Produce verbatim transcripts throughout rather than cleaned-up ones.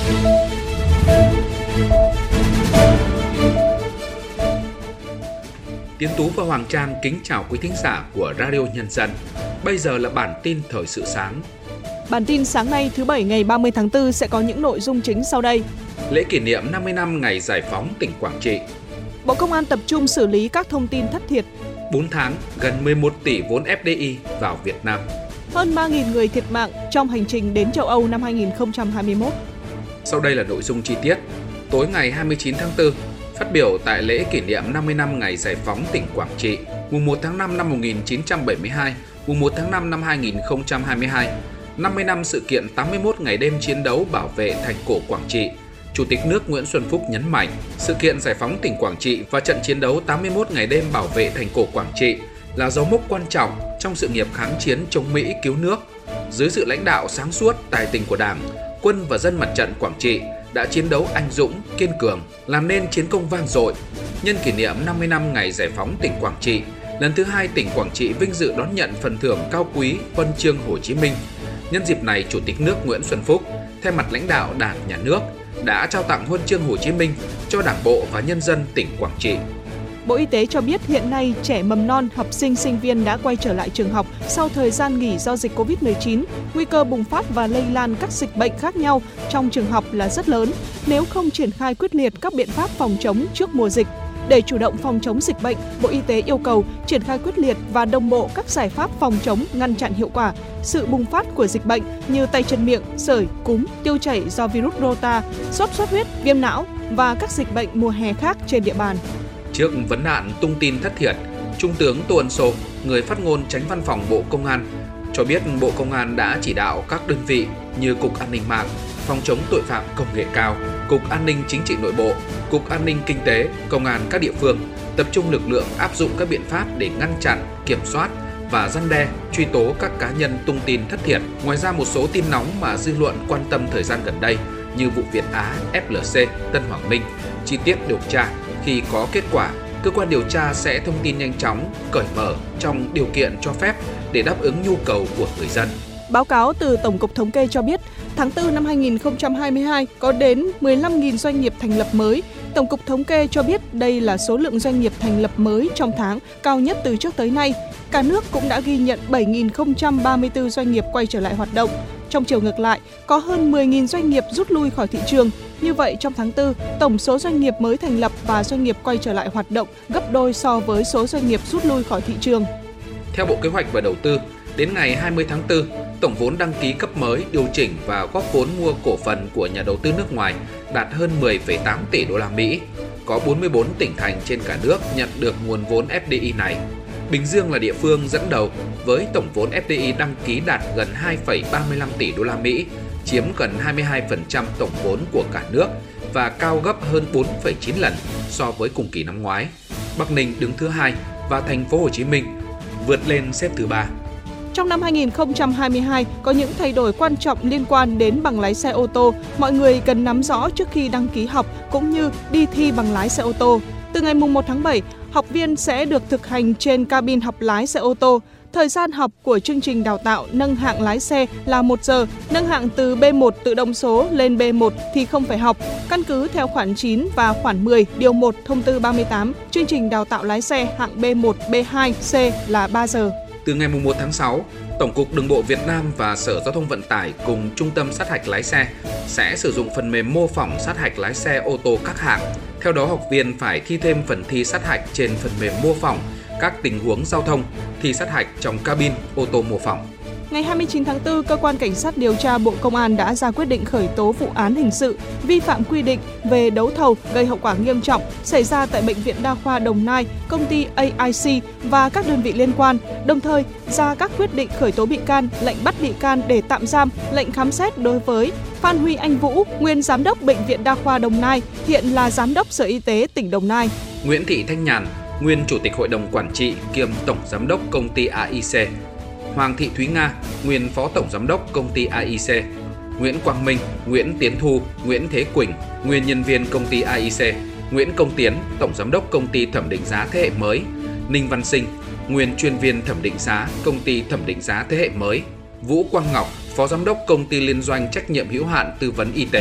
Tiến Tú và Hoàng Trang kính chào quý thính giả của Radio Nhân dân. Bây giờ là bản tin thời sự sáng. Bản tin sáng nay thứ Bảy ngày ba mươi tháng tư sẽ có những nội dung chính sau đây. Lễ kỷ niệm năm mươi năm ngày giải phóng tỉnh Quảng Trị. Bộ Công an tập trung xử lý các thông tin thất thiệt. bốn tháng, gần mười một tỷ vốn ép đê i vào Việt Nam. Hơn ba nghìn người thiệt mạng trong hành trình đến châu Âu năm hai nghìn không trăm hai mươi mốt. Sau đây là nội dung chi tiết. Tối ngày hai mươi chín tháng tư, phát biểu tại lễ kỷ niệm năm mươi năm ngày giải phóng tỉnh Quảng Trị, mùng một tháng năm năm một nghìn chín trăm bảy mươi hai, mùng một tháng năm năm hai nghìn không trăm hai mươi hai, năm mươi năm sự kiện tám mươi mốt ngày đêm chiến đấu bảo vệ thành cổ Quảng Trị, Chủ tịch nước Nguyễn Xuân Phúc nhấn mạnh, sự kiện giải phóng tỉnh Quảng Trị và trận chiến đấu tám mươi mốt ngày đêm bảo vệ thành cổ Quảng Trị là dấu mốc quan trọng trong sự nghiệp kháng chiến chống Mỹ cứu nước. Dưới sự lãnh đạo sáng suốt, tài tình của Đảng, quân và dân mặt trận Quảng Trị đã chiến đấu anh dũng, kiên cường, làm nên chiến công vang dội. Nhân kỷ niệm năm mươi năm ngày giải phóng tỉnh Quảng Trị, lần thứ hai tỉnh Quảng Trị vinh dự đón nhận phần thưởng cao quý Huân chương Hồ Chí Minh. Nhân dịp này, Chủ tịch nước Nguyễn Xuân Phúc, thay mặt lãnh đạo Đảng, Nhà nước, đã trao tặng Huân chương Hồ Chí Minh cho Đảng bộ và nhân dân tỉnh Quảng Trị. Bộ Y tế cho biết hiện nay trẻ mầm non, học sinh, sinh viên đã quay trở lại trường học sau thời gian nghỉ do dịch covid mười chín. Nguy cơ bùng phát và lây lan các dịch bệnh khác nhau trong trường học là rất lớn nếu không triển khai quyết liệt các biện pháp phòng chống trước mùa dịch. Để chủ động phòng chống dịch bệnh, Bộ Y tế yêu cầu triển khai quyết liệt và đồng bộ các giải pháp phòng chống, ngăn chặn hiệu quả sự bùng phát của dịch bệnh như tay chân miệng, sởi, cúm, tiêu chảy do virus Rota, sốt xuất huyết, viêm não và các dịch bệnh mùa hè khác trên địa bàn. Trước vấn nạn tung tin thất thiệt, Trung tướng Tô Ân Sô, người phát ngôn Chánh Văn phòng Bộ Công an, cho biết Bộ Công an đã chỉ đạo các đơn vị như Cục An ninh mạng, Phòng chống tội phạm công nghệ cao, Cục An ninh chính trị nội bộ, Cục An ninh kinh tế, Công an các địa phương tập trung lực lượng áp dụng các biện pháp để ngăn chặn, kiểm soát và răn đe, truy tố các cá nhân tung tin thất thiệt. Ngoài ra, một số tin nóng mà dư luận quan tâm thời gian gần đây như vụ Việt Á, ép lờ xê, Tân Hoàng Minh, chi tiết điều tra. Khi có kết quả, cơ quan điều tra sẽ thông tin nhanh chóng, cởi mở trong điều kiện cho phép để đáp ứng nhu cầu của người dân. Báo cáo từ Tổng cục Thống kê cho biết, tháng tư năm hai nghìn không trăm hai mươi hai có đến mười lăm nghìn doanh nghiệp thành lập mới. Tổng cục Thống kê cho biết đây là số lượng doanh nghiệp thành lập mới trong tháng cao nhất từ trước tới nay. Cả nước cũng đã ghi nhận bảy nghìn không trăm ba mươi tư doanh nghiệp quay trở lại hoạt động. Trong chiều ngược lại, có hơn mười nghìn doanh nghiệp rút lui khỏi thị trường. Như vậy, trong tháng tư, tổng số doanh nghiệp mới thành lập và doanh nghiệp quay trở lại hoạt động gấp đôi so với số doanh nghiệp rút lui khỏi thị trường. Theo Bộ Kế hoạch và Đầu tư, đến ngày hai mươi tháng tư, tổng vốn đăng ký cấp mới, điều chỉnh và góp vốn mua cổ phần của nhà đầu tư nước ngoài đạt hơn mười phẩy tám tỷ đô la Mỹ. Có bốn mươi bốn tỉnh thành trên cả nước nhận được nguồn vốn ép đê i này. Bình Dương là địa phương dẫn đầu với tổng vốn ép đê i đăng ký đạt gần hai phẩy ba mươi lăm tỷ đô la Mỹ, chiếm gần hai mươi hai phần trăm tổng vốn của cả nước và cao gấp hơn bốn phẩy chín lần so với cùng kỳ năm ngoái. Bắc Ninh đứng thứ hai và thành phố Hồ Chí Minh vượt lên xếp thứ ba. Trong năm hai nghìn không trăm hai mươi hai có những thay đổi quan trọng liên quan đến bằng lái xe ô tô, mọi người cần nắm rõ trước khi đăng ký học cũng như đi thi bằng lái xe ô tô. Từ ngày mùng một tháng bảy, học viên sẽ được thực hành trên cabin học lái xe ô tô. Thời gian học của chương trình đào tạo nâng hạng lái xe là một giờ, nâng hạng từ bê một tự động số lên bê một thì không phải học. Căn cứ theo khoản chín và khoản mười điều một thông tư ba mươi tám, chương trình đào tạo lái xe hạng bê một, bê hai, C là ba giờ. Từ ngày mùng một tháng sáu, Tổng cục Đường bộ Việt Nam và Sở Giao thông Vận tải cùng Trung tâm sát hạch lái xe sẽ sử dụng phần mềm mô phỏng sát hạch lái xe ô tô các hạng. Theo đó, học viên phải thi thêm phần thi sát hạch trên phần mềm mô phỏng các tình huống giao thông, thi sát hạch trong cabin ô tô mô phỏng. Ngày hai mươi chín tháng tư, Cơ quan Cảnh sát điều tra Bộ Công an đã ra quyết định khởi tố vụ án hình sự vi phạm quy định về đấu thầu gây hậu quả nghiêm trọng xảy ra tại Bệnh viện Đa khoa Đồng Nai, công ty a i xê và các đơn vị liên quan, đồng thời ra các quyết định khởi tố bị can, lệnh bắt bị can để tạm giam, lệnh khám xét đối với Phan Huy Anh Vũ, nguyên Giám đốc Bệnh viện Đa khoa Đồng Nai, hiện là Giám đốc Sở Y tế tỉnh Đồng Nai. Nguyễn Thị Thanh Nhàn, nguyên Chủ tịch Hội đồng Quản trị kiêm Tổng Giám đốc công ty a i xê. Hoàng Thị Thúy Nga, nguyên Phó Tổng Giám đốc công ty a i xê, Nguyễn Quang Minh, Nguyễn Tiến Thu, Nguyễn Thế Quỳnh, nguyên nhân viên công ty a i xê, Nguyễn Công Tiến, Tổng Giám đốc công ty thẩm định giá thế hệ mới, Ninh Văn Sinh, nguyên chuyên viên thẩm định giá công ty thẩm định giá thế hệ mới, Vũ Quang Ngọc, Phó Giám đốc công ty liên doanh trách nhiệm hữu hạn tư vấn y tế,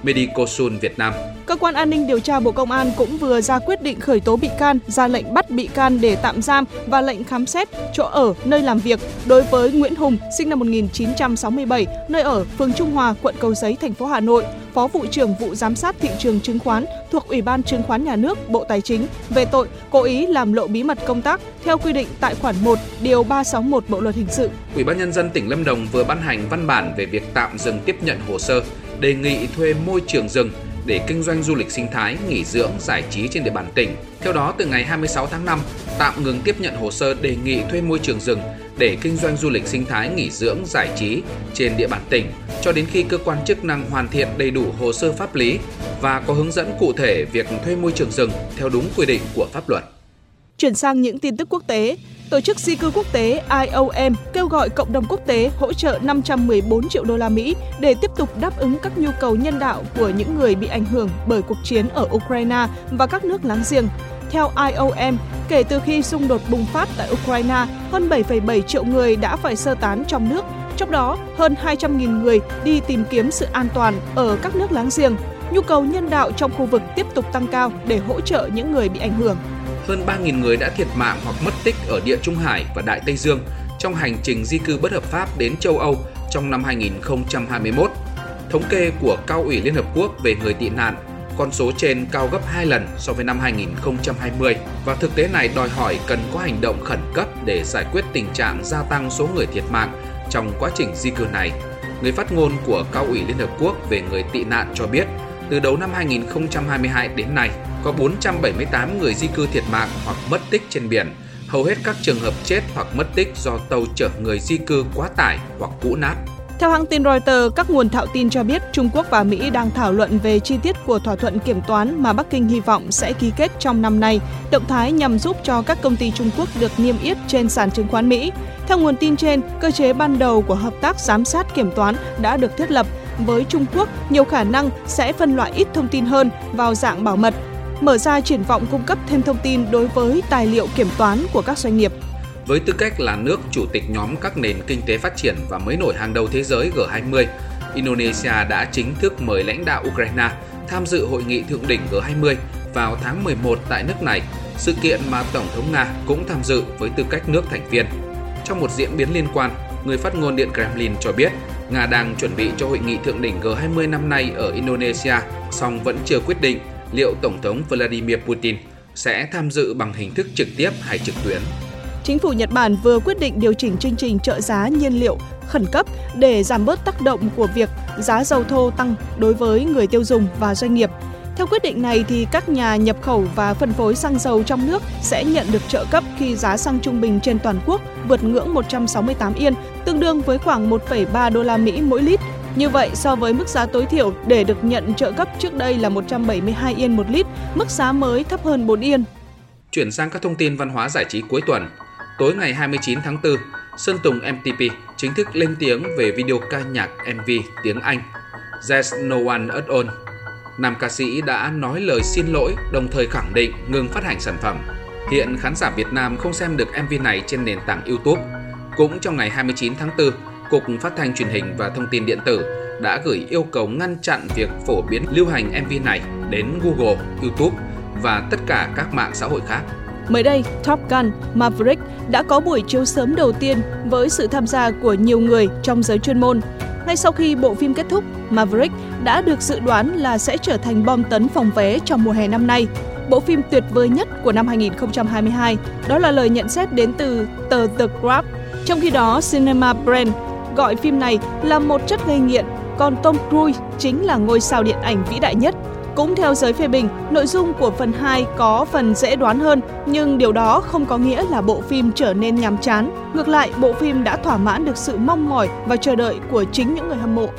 Medicosun Việt Nam. Cơ quan an ninh điều tra Bộ Công an cũng vừa ra quyết định khởi tố bị can, ra lệnh bắt bị can để tạm giam và lệnh khám xét chỗ ở, nơi làm việc đối với Nguyễn Hùng, sinh năm một nghìn chín trăm sáu mươi bảy, nơi ở phường Trung Hòa, quận Cầu Giấy, thành phố Hà Nội, Phó vụ trưởng vụ giám sát thị trường chứng khoán thuộc Ủy ban Chứng khoán Nhà nước, Bộ Tài chính về tội cố ý làm lộ bí mật công tác theo quy định tại khoản một, điều ba trăm sáu mươi mốt Bộ luật hình sự. Ủy ban Nhân dân tỉnh Lâm Đồng vừa ban hành văn bản về việc tạm dừng tiếp nhận hồ sơ đề nghị thuê môi trường rừng để kinh doanh du lịch sinh thái, nghỉ dưỡng, giải trí trên địa bàn tỉnh. Theo đó, từ ngày hai mươi sáu tháng năm, tạm ngừng tiếp nhận hồ sơ đề nghị thuê môi trường rừng để kinh doanh du lịch sinh thái, nghỉ dưỡng, giải trí trên địa bàn tỉnh, cho đến khi cơ quan chức năng hoàn thiện đầy đủ hồ sơ pháp lý và có hướng dẫn cụ thể việc thuê môi trường rừng theo đúng quy định của pháp luật. Chuyển sang những tin tức quốc tế. Tổ chức di cư quốc tế I O M kêu gọi cộng đồng quốc tế hỗ trợ năm trăm mười bốn triệu đô la Mỹ để tiếp tục đáp ứng các nhu cầu nhân đạo của những người bị ảnh hưởng bởi cuộc chiến ở Ukraine và các nước láng giềng. Theo I O M, kể từ khi xung đột bùng phát tại Ukraine, hơn bảy phẩy bảy triệu người đã phải sơ tán trong nước, trong đó hơn hai trăm nghìn người đi tìm kiếm sự an toàn ở các nước láng giềng. Nhu cầu nhân đạo trong khu vực tiếp tục tăng cao để hỗ trợ những người bị ảnh hưởng. Hơn ba nghìn người đã thiệt mạng hoặc mất tích ở Địa Trung Hải và Đại Tây Dương trong hành trình di cư bất hợp pháp đến châu Âu trong năm hai nghìn không trăm hai mươi mốt. Thống kê của Cao ủy Liên Hợp Quốc về người tị nạn, con số trên cao gấp hai lần so với năm hai nghìn không trăm hai mươi và thực tế này đòi hỏi cần có hành động khẩn cấp để giải quyết tình trạng gia tăng số người thiệt mạng trong quá trình di cư này. Người phát ngôn của Cao ủy Liên Hợp Quốc về người tị nạn cho biết, từ đầu năm hai nghìn không trăm hai mươi hai đến nay, có bốn trăm bảy mươi tám người di cư thiệt mạng hoặc mất tích trên biển. Hầu hết các trường hợp chết hoặc mất tích do tàu chở người di cư quá tải hoặc cũ nát. Theo hãng tin Reuters, các nguồn thạo tin cho biết Trung Quốc và Mỹ đang thảo luận về chi tiết của thỏa thuận kiểm toán mà Bắc Kinh hy vọng sẽ ký kết trong năm nay, động thái nhằm giúp cho các công ty Trung Quốc được niêm yết trên sàn chứng khoán Mỹ. Theo nguồn tin trên, cơ chế ban đầu của hợp tác giám sát kiểm toán đã được thiết lập, với Trung Quốc nhiều khả năng sẽ phân loại ít thông tin hơn vào dạng bảo mật, mở ra triển vọng cung cấp thêm thông tin đối với tài liệu kiểm toán của các doanh nghiệp. Với tư cách là nước chủ tịch nhóm các nền kinh tế phát triển và mới nổi hàng đầu thế giới G hai mươi, Indonesia đã chính thức mời lãnh đạo Ukraine tham dự hội nghị thượng đỉnh G hai mươi vào tháng mười một tại nước này, sự kiện mà Tổng thống Nga cũng tham dự với tư cách nước thành viên. Trong một diễn biến liên quan, người phát ngôn Điện Kremlin cho biết Nga đang chuẩn bị cho hội nghị thượng đỉnh G hai mươi năm nay ở Indonesia, song vẫn chưa quyết định liệu Tổng thống Vladimir Putin sẽ tham dự bằng hình thức trực tiếp hay trực tuyến. Chính phủ Nhật Bản vừa quyết định điều chỉnh chương trình trợ giá nhiên liệu khẩn cấp để giảm bớt tác động của việc giá dầu thô tăng đối với người tiêu dùng và doanh nghiệp. Theo quyết định này, thì các nhà nhập khẩu và phân phối xăng dầu trong nước sẽ nhận được trợ cấp khi giá xăng trung bình trên toàn quốc vượt ngưỡng một trăm sáu mươi tám yên, tương đương với khoảng một phẩy ba đô la Mỹ mỗi lít. Như vậy, so với mức giá tối thiểu để được nhận trợ cấp trước đây là một trăm bảy mươi hai yên một lít, mức giá mới thấp hơn bốn yên. Chuyển sang các thông tin văn hóa giải trí cuối tuần. Tối ngày hai mươi chín tháng tư, Sơn Tùng em tê pê chính thức lên tiếng về video ca nhạc em vê tiếng Anh There's No One at All. Nam ca sĩ đã nói lời xin lỗi, đồng thời khẳng định ngừng phát hành sản phẩm. Hiện khán giả Việt Nam không xem được em vê này trên nền tảng YouTube. Cũng trong ngày hai mươi chín tháng tư, Cục Phát thanh Truyền hình và Thông tin Điện tử đã gửi yêu cầu ngăn chặn việc phổ biến lưu hành em vê này đến Google, YouTube và tất cả các mạng xã hội khác. Mới đây, Top Gun Maverick đã có buổi chiếu sớm đầu tiên với sự tham gia của nhiều người trong giới chuyên môn. Ngay sau khi bộ phim kết thúc, Maverick đã được dự đoán là sẽ trở thành bom tấn phòng vé trong mùa hè năm nay. Bộ phim tuyệt vời nhất của năm hai nghìn không trăm hai mươi hai, đó là lời nhận xét đến từ tờ The Graph. Trong khi đó, Cinema Brand gọi phim này là một chất gây nghiện, còn Tom Cruise chính là ngôi sao điện ảnh vĩ đại nhất. Cũng theo giới phê bình, nội dung của phần hai có phần dễ đoán hơn, nhưng điều đó không có nghĩa là bộ phim trở nên nhàm chán. Ngược lại, bộ phim đã thỏa mãn được sự mong mỏi và chờ đợi của chính những người hâm mộ.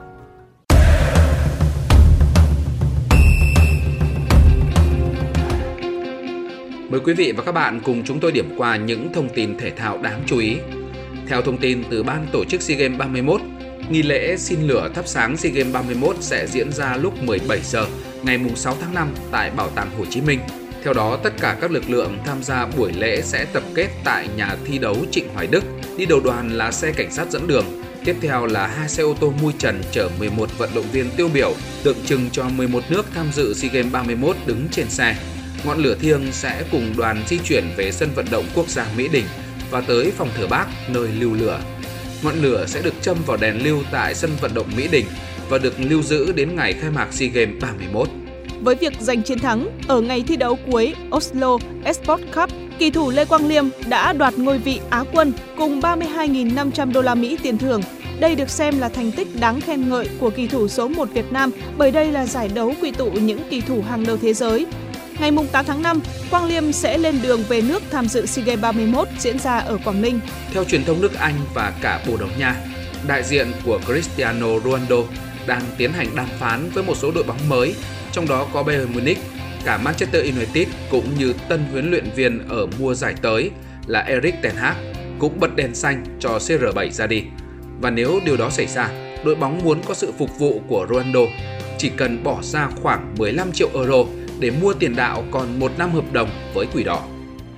Mời quý vị và các bạn cùng chúng tôi điểm qua những thông tin thể thao đáng chú ý. Theo thông tin từ Ban tổ chức SEA Games ba mươi mốt, nghi lễ xin lửa thắp sáng SEA Games ba mươi mốt sẽ diễn ra lúc mười bảy giờ ngày sáu tháng năm tại Bảo tàng Hồ Chí Minh. Theo đó, tất cả các lực lượng tham gia buổi lễ sẽ tập kết tại nhà thi đấu Trịnh Hoài Đức. Đi đầu đoàn là xe cảnh sát dẫn đường, Tiếp theo là hai xe ô tô mui trần chở mười một vận động viên tiêu biểu, tượng trưng cho mười một nước tham dự SEA Games ba mươi mốt đứng trên xe. Ngọn lửa thiêng sẽ cùng đoàn di chuyển về sân vận động quốc gia Mỹ Đình và tới phòng thờ Bác nơi lưu lửa. Ngọn lửa sẽ được châm vào đèn lưu tại sân vận động Mỹ Đình và được lưu giữ đến ngày khai mạc SEA Games ba mươi mốt. Với việc giành chiến thắng ở ngày thi đấu cuối Oslo Esports Cup, kỳ thủ Lê Quang Liêm đã đoạt ngôi vị Á quân cùng ba mươi hai nghìn năm trăm đô la Mỹ tiền thưởng. Đây được xem là thành tích đáng khen ngợi của kỳ thủ số một Việt Nam bởi đây là giải đấu quy tụ những kỳ thủ hàng đầu thế giới. Ngày tám tháng năm, Quang Liêm sẽ lên đường về nước tham dự SEA Games ba mươi mốt diễn ra ở Quảng Ninh. Theo truyền thông nước Anh và cả Bồ Đào Nha, đại diện của Cristiano Ronaldo đang tiến hành đàm phán với một số đội bóng mới, trong đó có Bayern Munich, cả Manchester United cũng như tân huấn luyện viên ở mùa giải tới là Erik ten Hag cũng bật đèn xanh cho C R bảy ra đi. Và nếu điều đó xảy ra, đội bóng muốn có sự phục vụ của Ronaldo chỉ cần bỏ ra khoảng mười lăm triệu euro để mua tiền đạo còn một năm hợp đồng với Quỷ Đỏ.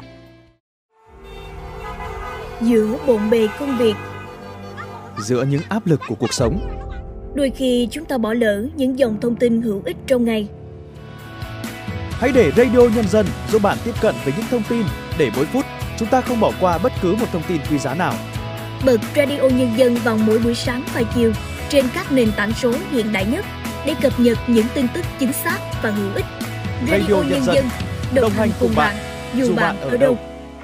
Giữa bộn bề công việc, giữa những áp lực của cuộc sống, đôi khi chúng ta bỏ lỡ những dòng thông tin hữu ích trong ngày. Hãy để Radio Nhân dân giúp bạn tiếp cận với những thông tin để mỗi phút chúng ta không bỏ qua bất cứ một thông tin quý giá nào. Bật Radio Nhân dân vào mỗi buổi sáng và chiều trên các nền tảng số hiện đại nhất để cập nhật những tin tức chính xác và hữu ích. Radio, Radio Nhân dân, đồng, đồng hành cùng bạn, bạn dù bạn ở đâu.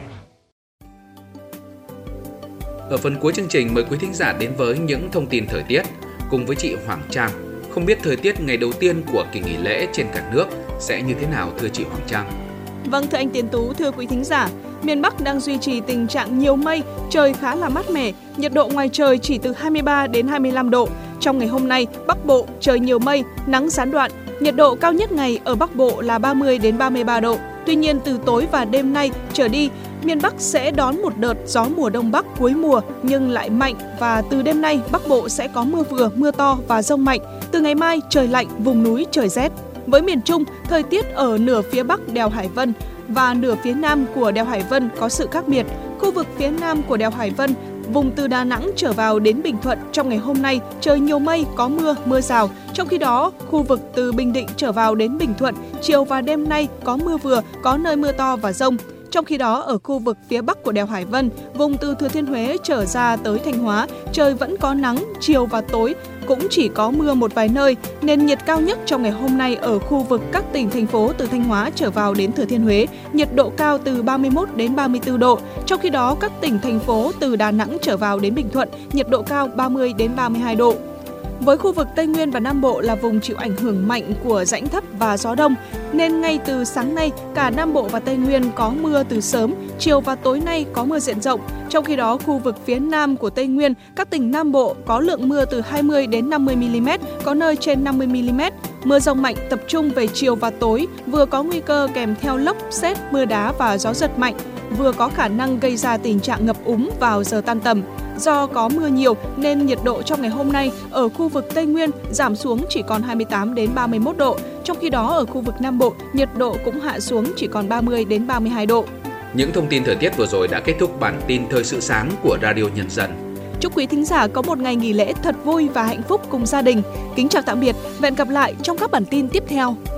Ở phần cuối chương trình, mời quý thính giả đến với những thông tin thời tiết cùng với chị Hoàng Trang. Không biết thời tiết ngày đầu tiên của kỳ nghỉ lễ trên cả nước sẽ như thế nào thưa chị Hoàng Trang? Vâng, thưa anh Tiến Tú, thưa quý thính giả, miền Bắc đang duy trì tình trạng nhiều mây, trời khá là mát mẻ, nhiệt độ ngoài trời chỉ từ hai mươi ba đến hai mươi lăm độ. Trong ngày hôm nay, Bắc Bộ trời nhiều mây, nắng gián đoạn, nhiệt độ cao nhất ngày ở Bắc Bộ là ba mươi đến ba mươi ba độ. Tuy nhiên, từ tối và đêm nay trở đi, miền Bắc sẽ đón một đợt gió mùa Đông Bắc cuối mùa nhưng lại mạnh, và từ đêm nay Bắc Bộ sẽ có mưa vừa, mưa to và dông mạnh. Từ ngày mai trời lạnh, vùng núi trời rét. Với miền Trung, thời tiết ở nửa phía Bắc đèo Hải Vân và nửa phía Nam của đèo Hải Vân có sự khác biệt. Khu vực phía Nam của đèo Hải Vân, vùng từ Đà Nẵng trở vào đến Bình Thuận trong ngày hôm nay trời nhiều mây, có mưa, mưa rào. Trong khi đó, khu vực từ Bình Định trở vào đến Bình Thuận, chiều và đêm nay có mưa vừa, có nơi mưa to và dông. Trong khi đó, ở khu vực phía Bắc của đèo Hải Vân, vùng từ Thừa Thiên Huế trở ra tới Thanh Hóa, trời vẫn có nắng, chiều và tối cũng chỉ có mưa một vài nơi. Nền nhiệt cao nhất trong ngày hôm nay ở khu vực các tỉnh, thành phố từ Thanh Hóa trở vào đến Thừa Thiên Huế, nhiệt độ cao từ ba mươi mốt đến ba mươi tư độ. Trong khi đó, các tỉnh, thành phố từ Đà Nẵng trở vào đến Bình Thuận, nhiệt độ cao ba mươi đến ba mươi hai độ. Với khu vực Tây Nguyên và Nam Bộ là vùng chịu ảnh hưởng mạnh của rãnh thấp và gió đông, nên ngay từ sáng nay, cả Nam Bộ và Tây Nguyên có mưa từ sớm, chiều và tối nay có mưa diện rộng. Trong khi đó, khu vực phía Nam của Tây Nguyên, các tỉnh Nam Bộ có lượng mưa từ hai mươi đến năm mươi mi-li-mét, có nơi trên năm mươi mi-li-mét. Mưa dông mạnh tập trung về chiều và tối, vừa có nguy cơ kèm theo lốc, sét, mưa đá và gió giật mạnh, vừa có khả năng gây ra tình trạng ngập úng vào giờ tan tầm. Do có mưa nhiều nên nhiệt độ trong ngày hôm nay ở khu vực Tây Nguyên giảm xuống chỉ còn hai mươi tám đến ba mươi mốt độ. Trong khi đó ở khu vực Nam Bộ, nhiệt độ cũng hạ xuống chỉ còn ba mươi đến ba mươi hai độ. Những thông tin thời tiết vừa rồi đã kết thúc bản tin Thời sự sáng của Radio Nhân dân. Chúc quý thính giả có một ngày nghỉ lễ thật vui và hạnh phúc cùng gia đình. Kính chào tạm biệt và hẹn gặp lại trong các bản tin tiếp theo.